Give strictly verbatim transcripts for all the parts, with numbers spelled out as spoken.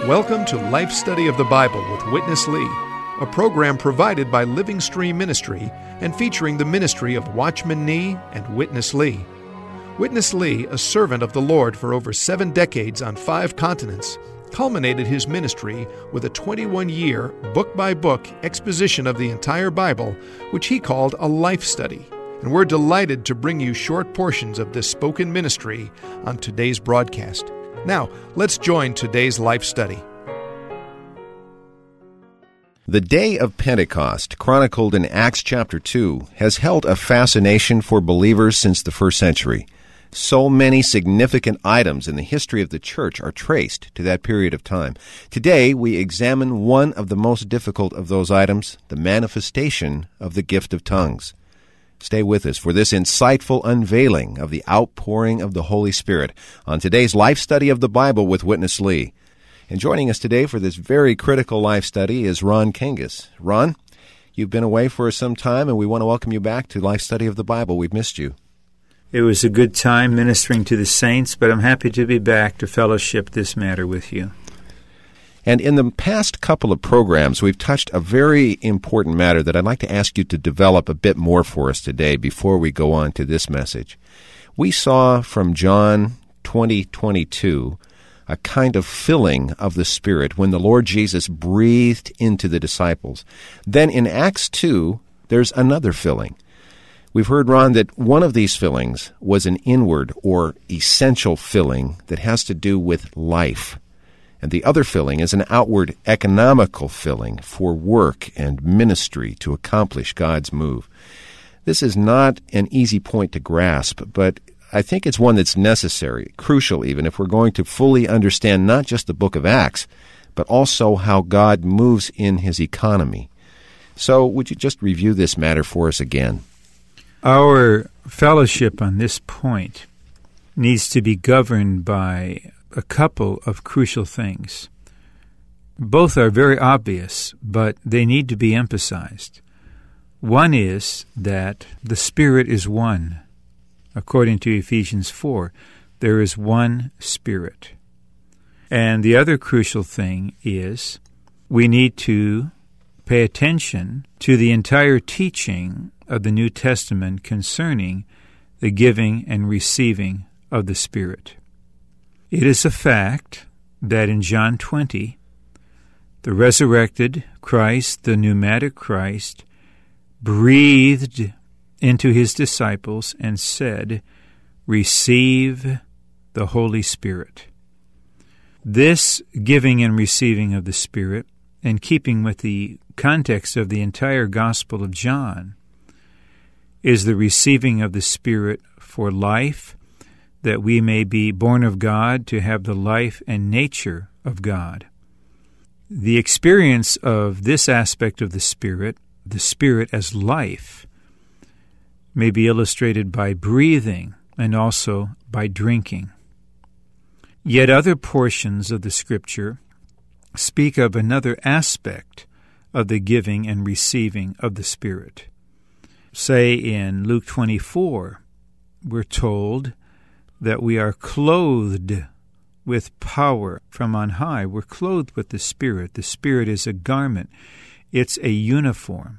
Welcome to Life Study of the Bible with Witness Lee, a program provided by Living Stream Ministry and featuring the ministry of Watchman Nee and Witness Lee. Witness Lee, a servant of the Lord for over seven decades on five continents, culminated his ministry with a twenty-one-year, book-by-book exposition of the entire Bible, which he called a life study. And we're delighted to bring you short portions of this spoken ministry on today's broadcast. Now, let's join today's life study. The day of Pentecost, chronicled in Acts chapter two, has held a fascination for believers since the first century. So many significant items in the history of the church are traced to that period of time. Today, we examine one of the most difficult of those items, the manifestation of the gift of tongues. Stay with us for this insightful unveiling of the outpouring of the Holy Spirit on today's Life Study of the Bible with Witness Lee. And joining us today for this very critical life study is Ron Kangas. Ron, you've been away for some time, and we want to welcome you back to Life Study of the Bible. We've missed you. It was a good time ministering to the saints, but I'm happy to be back to fellowship this matter with you. And in the past couple of programs, we've touched a very important matter that I'd like to ask you to develop a bit more for us today before we go on to this message. We saw from John twenty twenty-two a kind of filling of the Spirit when the Lord Jesus breathed into the disciples. Then in Acts two, there's another filling. We've heard, Ron, that one of these fillings was an inward or essential filling that has to do with life. And the other filling is an outward economical filling for work and ministry to accomplish God's move. This is not an easy point to grasp, but I think it's one that's necessary, crucial even, if we're going to fully understand not just the book of Acts, but also how God moves in his economy. So would you just review this matter for us again? Our fellowship on this point needs to be governed by a couple of crucial things. Both are very obvious, but they need to be emphasized. One is that the Spirit is one. According to Ephesians four, there is one Spirit. And the other crucial thing is we need to pay attention to the entire teaching of the New Testament concerning the giving and receiving of the Spirit. It is a fact that in John twenty, the resurrected Christ, the pneumatic Christ, breathed into his disciples and said, "Receive the Holy Spirit." This giving and receiving of the Spirit, in keeping with the context of the entire Gospel of John, is the receiving of the Spirit for life, that we may be born of God to have the life and nature of God. The experience of this aspect of the Spirit, the Spirit as life, may be illustrated by breathing and also by drinking. Yet other portions of the Scripture speak of another aspect of the giving and receiving of the Spirit. Say in Luke twenty-four, we're told that we are clothed with power from on high. We're clothed with the Spirit. The Spirit is a garment. It's a uniform.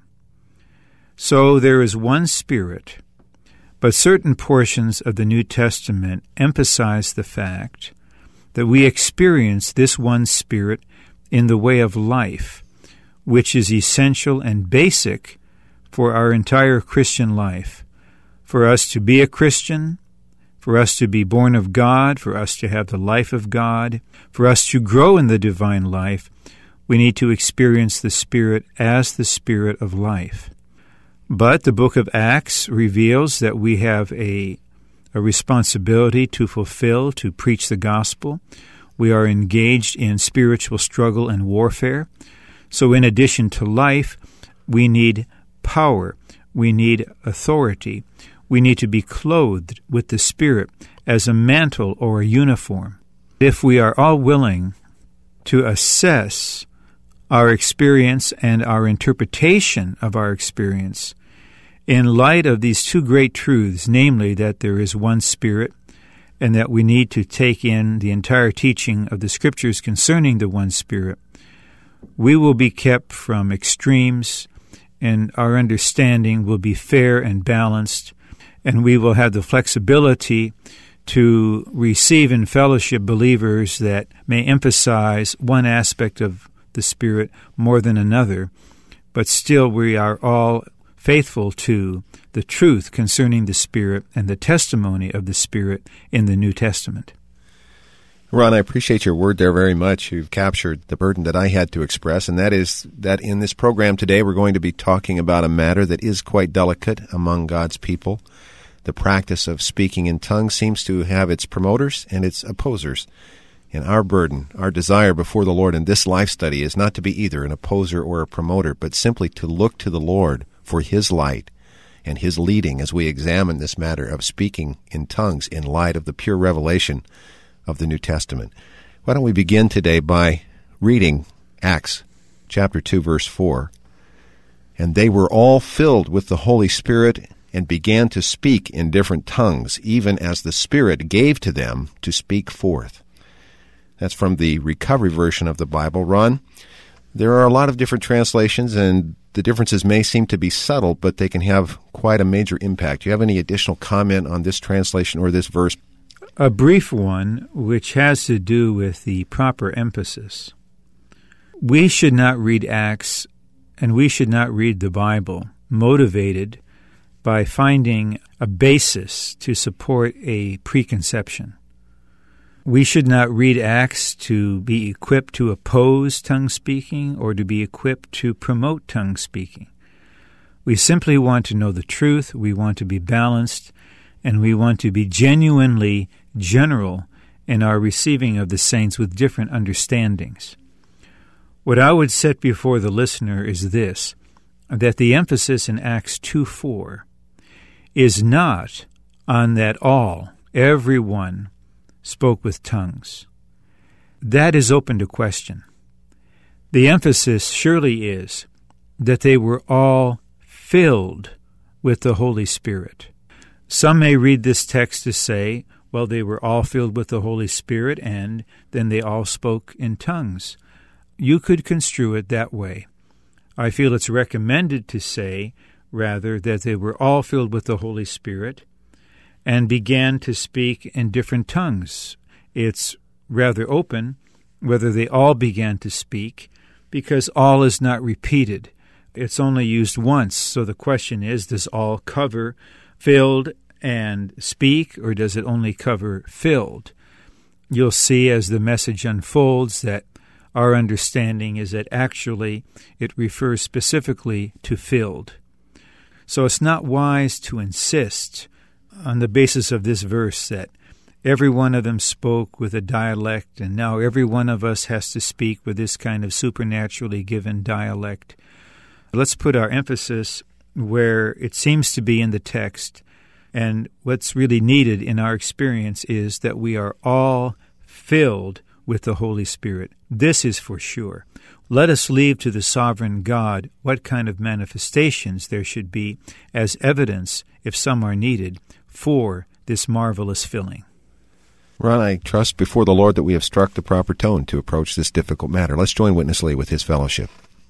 So there is one Spirit, but certain portions of the New Testament emphasize the fact that we experience this one Spirit in the way of life, which is essential and basic for our entire Christian life. For us to be a Christian, for us to be born of God, for us to have the life of God, for us to grow in the divine life, we need to experience the Spirit as the Spirit of life. But the book of Acts reveals that we have a, a responsibility to fulfill, to preach the gospel. We are engaged in spiritual struggle and warfare. So in addition to life, we need power. We need authority. We need to be clothed with the Spirit as a mantle or a uniform. If we are all willing to assess our experience and our interpretation of our experience in light of these two great truths, namely that there is one Spirit and that we need to take in the entire teaching of the Scriptures concerning the one Spirit, we will be kept from extremes, and our understanding will be fair and balanced, and we will have the flexibility to receive in fellowship believers that may emphasize one aspect of the Spirit more than another, but still we are all faithful to the truth concerning the Spirit and the testimony of the Spirit in the New Testament. Ron, I appreciate your word there very much. You've captured the burden that I had to express, and that is that in this program today we're going to be talking about a matter that is quite delicate among God's people. The practice of speaking in tongues seems to have its promoters and its opposers. And our burden, our desire before the Lord in this life study is not to be either an opposer or a promoter, but simply to look to the Lord for His light and His leading as we examine this matter of speaking in tongues in light of the pure revelation of the New Testament. Why don't we begin today by reading Acts chapter two, verse four. And they were all filled with the Holy Spirit and began to speak in different tongues, even as the Spirit gave to them to speak forth. That's from the Recovery Version of the Bible. Ron, there are a lot of different translations, and the differences may seem to be subtle, but they can have quite a major impact. Do you have any additional comment on this translation or this verse? A brief one, which has to do with the proper emphasis. We should not read Acts, and we should not read the Bible motivated by finding a basis to support a preconception. We should not read Acts to be equipped to oppose tongue speaking or to be equipped to promote tongue speaking. We simply want to know the truth, we want to be balanced, and we want to be genuinely general in our receiving of the saints with different understandings. What I would set before the listener is this, that the emphasis in Acts two four is not on that all, everyone, spoke with tongues. That is open to question. The emphasis surely is that they were all filled with the Holy Spirit. Some may read this text to say, well, they were all filled with the Holy Spirit and then they all spoke in tongues. You could construe it that way. I feel it's recommended to say, rather, that they were all filled with the Holy Spirit and began to speak in different tongues. It's rather open whether they all began to speak, because all is not repeated. It's only used once, so the question is, does all cover filled and speak, or does it only cover filled? You'll see as the message unfolds that our understanding is that actually it refers specifically to filled. So it's not wise to insist on the basis of this verse that every one of them spoke with a dialect, and now every one of us has to speak with this kind of supernaturally given dialect. Let's put our emphasis where it seems to be in the text, and what's really needed in our experience is that we are all filled with the Holy Spirit. This is for sure. Let us leave to the sovereign God what kind of manifestations there should be as evidence, if some are needed, for this marvelous filling. Ron, I trust before the Lord that we have struck the proper tone to approach this difficult matter. Let's join Witness Lee with his fellowship.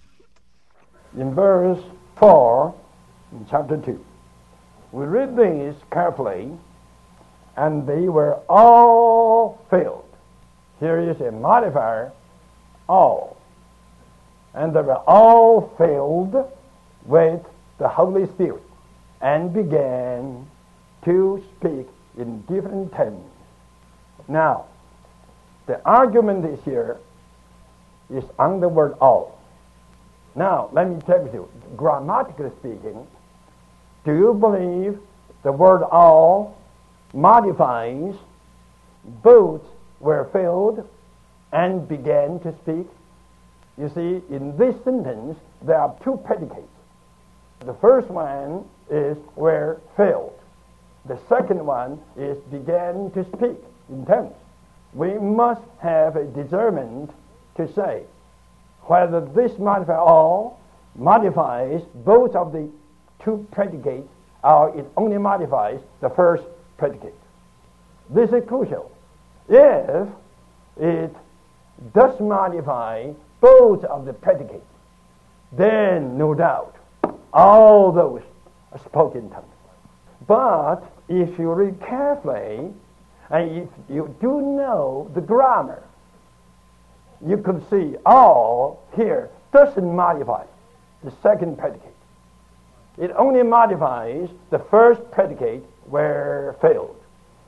In verse four, in chapter two, we read this carefully, and they were all filled. Here is a modifier, all. And they were all filled with the Holy Spirit and began to speak in different tongues. Now, the argument is here is on the word all. Now, let me tell you, grammatically speaking, do you believe the word all modifies both were filled and began to speak? You see, in this sentence, there are two predicates. The first one is were filled. The second one is began to speak in tongues. We must have a discernment to say whether this modifier all modifies both of the two predicates or it only modifies the first predicate. This is crucial. If it does modify both of the predicates, then no doubt all those are spoken tongues. But if you read carefully, and if you do know the grammar, you could see all here doesn't modify the second predicate. It only modifies the first predicate where failed.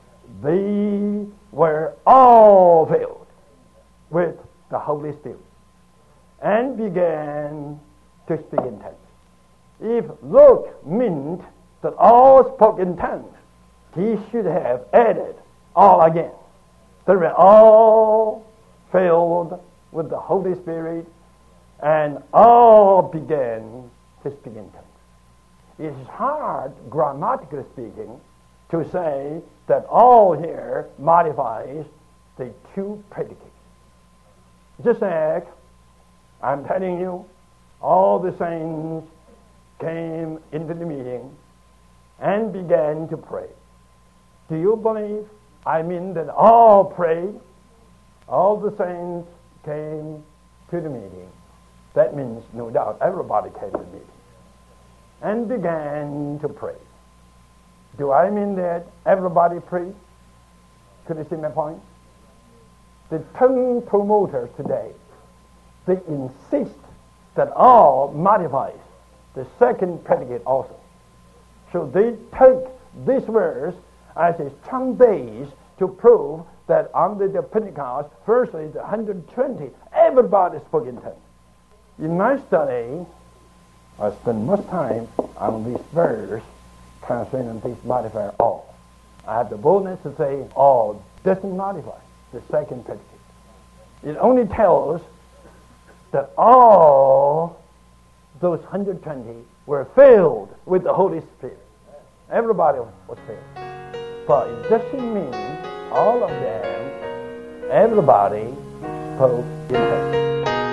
They were all filled with the Holy Spirit and began to speak in tongues. If Luke meant that all spoke in tongues, he should have added all again. They were all filled with the Holy Spirit and all began to speak in tongues. It is hard, grammatically speaking, to say that all here modifies the two predicates. Just like I'm telling you, all the saints came into the meeting and began to pray. Do you believe? I mean that all prayed. All the saints came to the meeting. That means, no doubt, everybody came to the meeting and began to pray. Do I mean that everybody prayed? Could you see my point? The tongue promoters today, they insist that all modifies the second predicate also. So they take this verse as a strong base to prove that on the Pentecost, firstly, the one hundred twenty, everybody spoke in tongues. In my study, I spend much time on this verse concerning this modifier all. I have the boldness to say all doesn't modify the second predicate. It only tells that all those one hundred twenty were filled with the Holy Spirit. Everybody was filled. But it doesn't mean all of them, everybody spoke in tongues.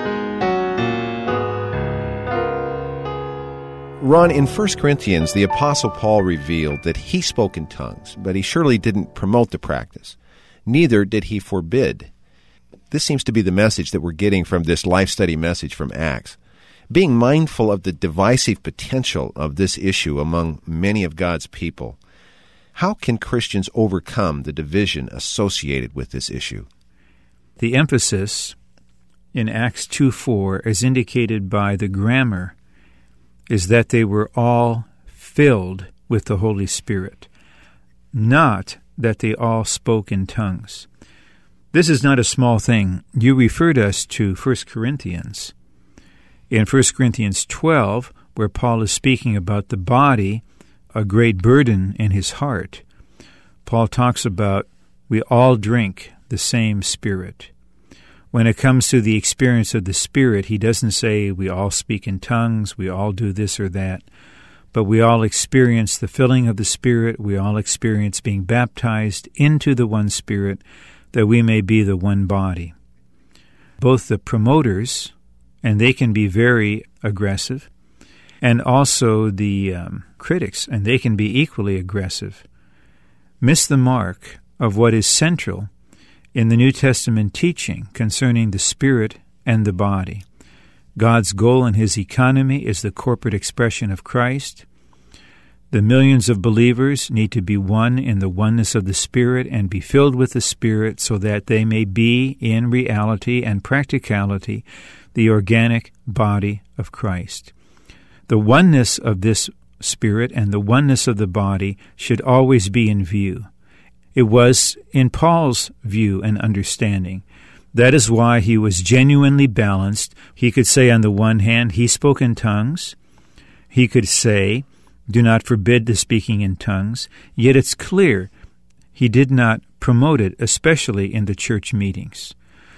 Ron, in First Corinthians, the Apostle Paul revealed that he spoke in tongues, but he surely didn't promote the practice. Neither did he forbid. This seems to be the message that we're getting from this life study message from Acts. Being mindful of the divisive potential of this issue among many of God's people, how can Christians overcome the division associated with this issue? The emphasis in Acts two four, as indicated by the grammar, is that they were all filled with the Holy Spirit, not that they all spoke in tongues. This is not a small thing. You referred us to First Corinthians. In First Corinthians twelve, where Paul is speaking about the body, a great burden in his heart, Paul talks about we all drink the same Spirit. When it comes to the experience of the Spirit, he doesn't say we all speak in tongues, we all do this or that, but we all experience the filling of the Spirit, we all experience being baptized into the one Spirit, that we may be the one body. Both the promoters, and they can be very aggressive, and also the um, critics, and they can be equally aggressive, miss the mark of what is central in the New Testament teaching concerning the Spirit and the body. God's goal in His economy is the corporate expression of Christ. The millions of believers need to be one in the oneness of the Spirit and be filled with the Spirit so that they may be, in reality and practicality, the organic body of Christ. The oneness of this Spirit and the oneness of the body should always be in view. It was in Paul's view and understanding. That is why he was genuinely balanced. He could say on the one hand, he spoke in tongues. He could say, do not forbid the speaking in tongues. Yet it's clear he did not promote it, especially in the church meetings.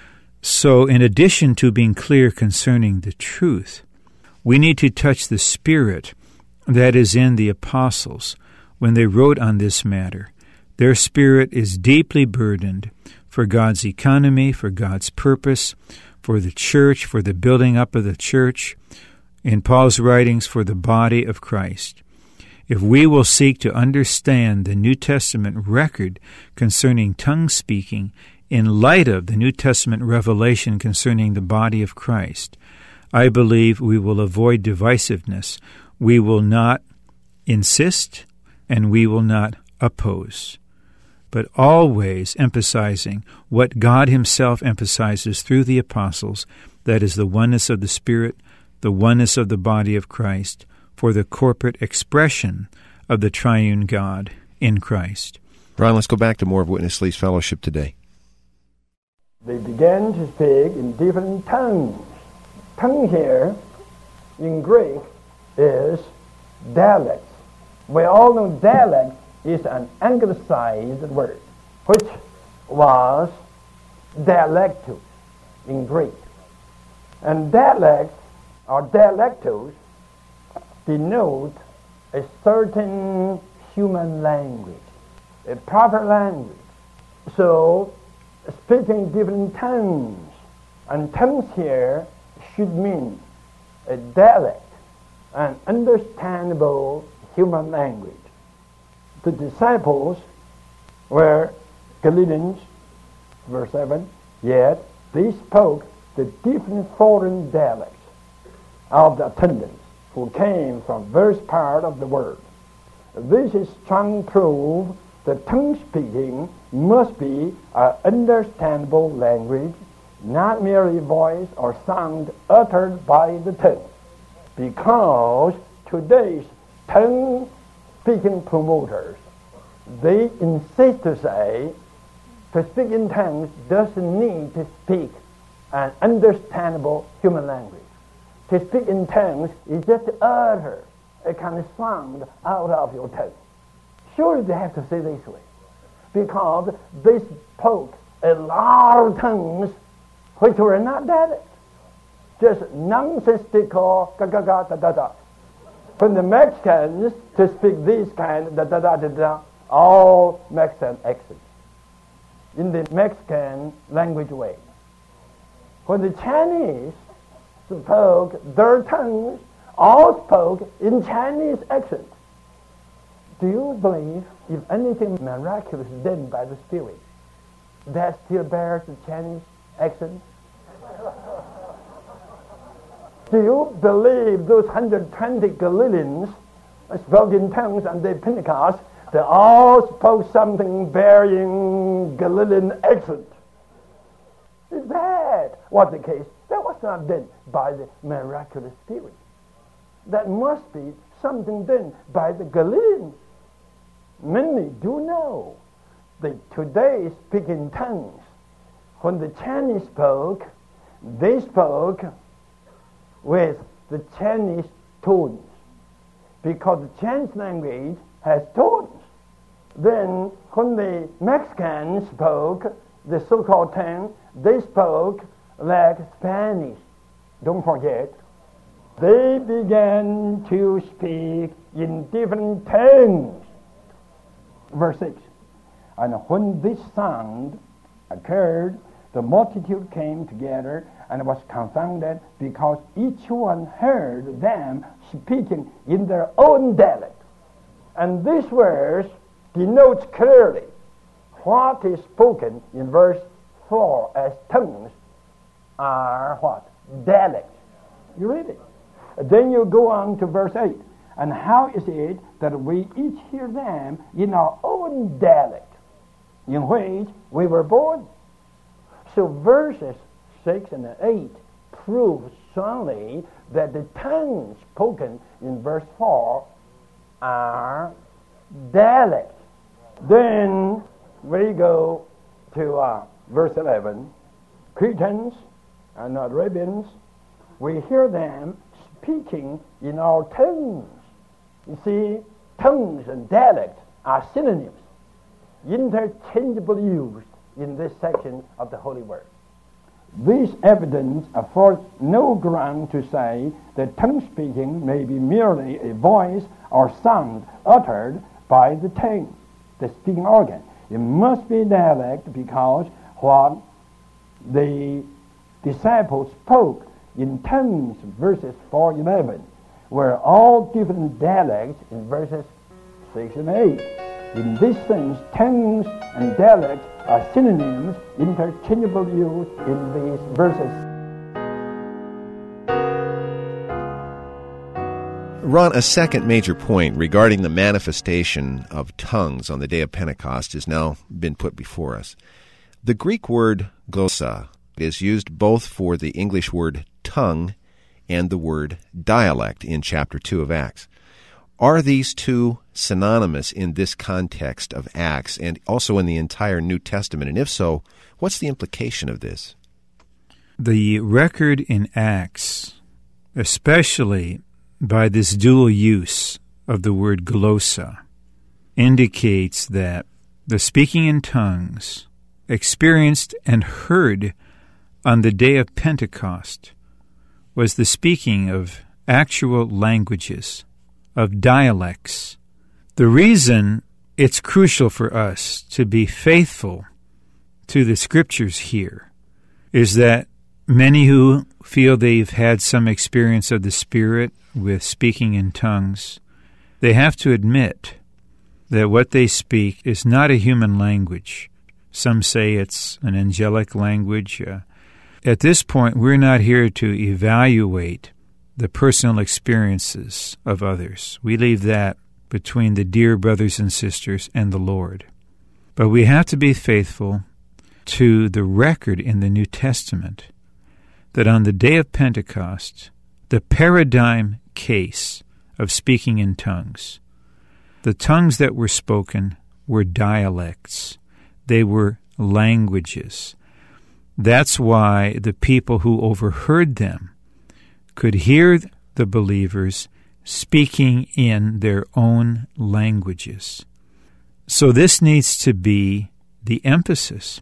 So in addition to being clear concerning the truth, we need to touch the spirit that is in the apostles when they wrote on this matter. Their spirit is deeply burdened for God's economy, for God's purpose, for the church, for the building up of the church, in Paul's writings, for the body of Christ. If we will seek to understand the New Testament record concerning tongue speaking in light of the New Testament revelation concerning the body of Christ, I believe we will avoid divisiveness. We will not insist, and we will not oppose, but always emphasizing what God himself emphasizes through the apostles, that is the oneness of the Spirit, the oneness of the body of Christ, for the corporate expression of the triune God in Christ. Ron, let's go back to more of Witness Lee's fellowship today. They began to speak in different tongues. Tongue here in Greek is dialect. We all know dialect is an anglicized word, which was dialectus in Greek. And dialect or dialectus denote a certain human language, a proper language. So, speaking different tongues, and tongues here should mean a dialect, an understandable human language. The disciples were Galileans, verse seven, yet they spoke the different foreign dialects of the attendants who came from various parts of the world. This is strong proof that tongue speaking must be an understandable language, not merely voice or sound uttered by the tongue. Because today's tongue speaking promoters, they insist to say to speak in tongues doesn't need to speak an understandable human language. To speak in tongues is just to utter a kind of sound out of your tongue. Surely they have to say this way, because they spoke a lot of tongues which were not dialects, just nonsensical ga ga ga da da da. When the Mexicans to speak this kind da da da da da, all Mexican accents in the Mexican language way. When the Chinese spoke their tongues, all spoke in Chinese accent. Do you believe if anything miraculous is done by the Spirit, that still bears the Chinese accent? Do you believe those one hundred twenty Galileans spoke in tongues on the Pentecost, they all spoke something bearing Galilean accent? If that was the case, that was not done by the miraculous Spirit. That must be something done by the Galileans. Many do know that today speak in tongues. When the Chinese spoke, they spoke with the Chinese tones, because the Chinese language has tones. Then when the Mexicans spoke the so-called tongue, they spoke like Spanish. Don't forget, they began to speak in different tongues. Verse six, and when this sound occurred, the multitude came together and was confounded, because each one heard them speaking in their own dialect. And this verse denotes clearly what is spoken in verse four as tongues are what? Dialects. You read it. Then you go on to verse eight. And how is it that we each hear them in our own dialect in which we were born? So verses six and eight prove strongly that the tongues spoken in verse four are dialects. Then we go to uh, verse eleven. Cretans and Arabians, we hear them speaking in our tongues. You see, tongues and dialect are synonyms, interchangeably used in this section of the Holy Word. This evidence affords no ground to say that tongue speaking may be merely a voice or sound uttered by the tongue, the speaking organ. It must be dialect, because what the disciples spoke in tongues, verses four eleven, were all different dialects in verses six and eight. In these things, tongues and dialects are synonyms, interchangeable use in these verses. Ron, a second major point regarding the manifestation of tongues on the day of Pentecost has now been put before us. The Greek word glossa is used both for the English word tongue and the word dialect in chapter two of Acts. Are these two synonymous in this context of Acts and also in the entire New Testament? And if so, what's the implication of this? The record in Acts, especially by this dual use of the word glossa, indicates that the speaking in tongues experienced and heard on the day of Pentecost was the speaking of actual languages, of dialects. The reason it's crucial for us to be faithful to the Scriptures here is that many who feel they've had some experience of the Spirit with speaking in tongues, they have to admit that what they speak is not a human language. Some say it's an angelic language. Uh, at this point, we're not here to evaluate the personal experiences of others. We leave that between the dear brothers and sisters and the Lord. But we have to be faithful to the record in the New Testament that on the day of Pentecost, the paradigm case of speaking in tongues, the tongues that were spoken were dialects. They were languages. That's why the people who overheard them could hear the believers speaking in their own languages. So this needs to be the emphasis.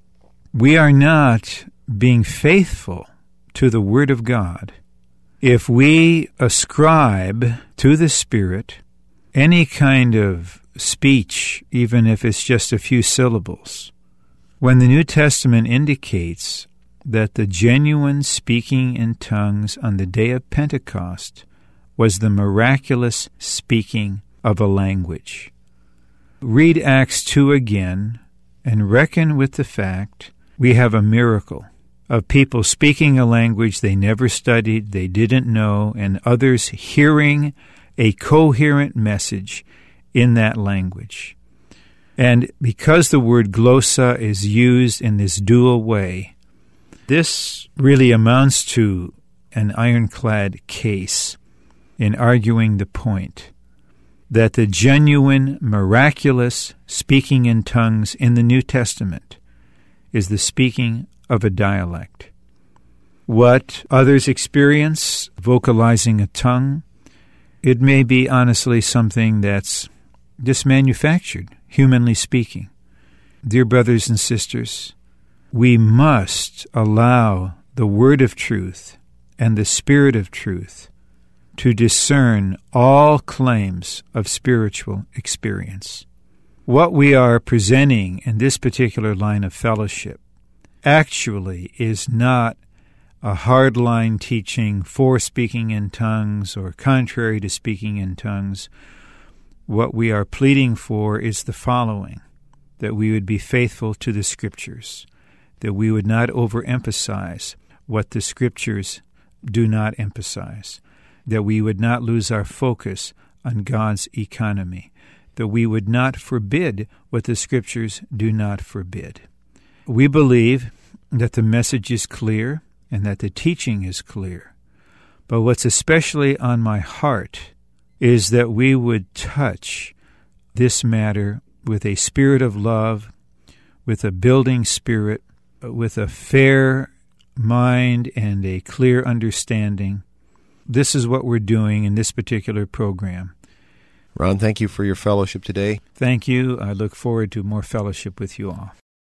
We are not being faithful to the Word of God if we ascribe to the Spirit any kind of speech, even if it's just a few syllables, when the New Testament indicates that the genuine speaking in tongues on the day of Pentecost was the miraculous speaking of a language. Read Acts two again and reckon with the fact we have a miracle of people speaking a language they never studied, they didn't know, and others hearing a coherent message in that language. And because the word glossa is used in this dual way, this really amounts to an ironclad case in arguing the point that the genuine, miraculous speaking in tongues in the New Testament is the speaking of a dialect. What others experience, vocalizing a tongue, it may be honestly something that's just manufactured, humanly speaking. Dear brothers and sisters, we must allow the Word of truth and the Spirit of truth to discern all claims of spiritual experience. What we are presenting in this particular line of fellowship actually is not a hardline teaching for speaking in tongues or contrary to speaking in tongues. What we are pleading for is the following: that we would be faithful to the Scriptures, that we would not overemphasize what the Scriptures do not emphasize, that we would not lose our focus on God's economy, that we would not forbid what the Scriptures do not forbid. We believe that the message is clear and that the teaching is clear. But what's especially on my heart is that we would touch this matter with a spirit of love, with a building spirit, with a fair mind and a clear understanding. This is what we're doing in this particular program. Ron, thank you for your fellowship today. Thank you. I look forward to more fellowship with you all.